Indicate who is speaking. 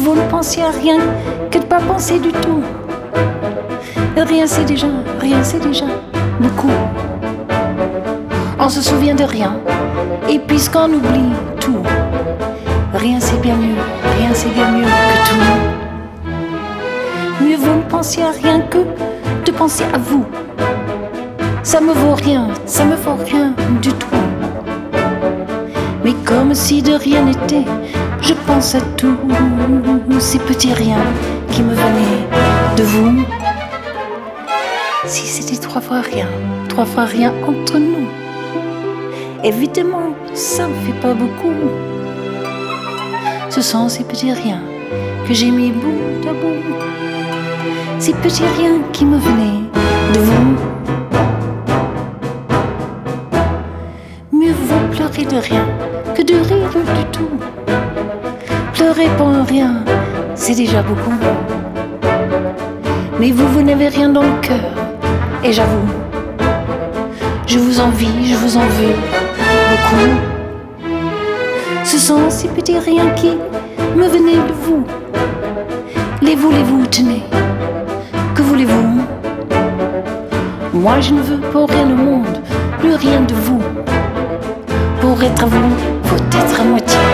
Speaker 1: vaut ne penser à rien que de pas penser du tout. Rien c'est déjà beaucoup. On se souvient de rien, et puisqu'on oublie tout, rien c'est bien mieux que tout. Mieux vaut ne penser à rien que de penser à vous. Ça me vaut rien du tout. Mais comme si de rien n'était, je pense à tous ces petits riens qui me venaient de vous. Si c'était trois fois rien entre nous. Évidemment, ça me fait pas beaucoup. Ce sont ces petits riens que j'ai mis bout à bout. Ces petits riens qui me venaient de vous. Mieux vaut pleurer de rien que de rire du tout. Pleurer pour un rien, c'est déjà beaucoup. Mais vous n'avez rien dans le cœur. Et j'avoue, je vous envie, je vous en veux beaucoup. Ce sont ces petits riens qui me venaient de vous. Les voulez-vous, tenez, que voulez-vous? Moi je ne veux pour rien au monde, plus rien de vous. Pour être à vous, faut être à moitié.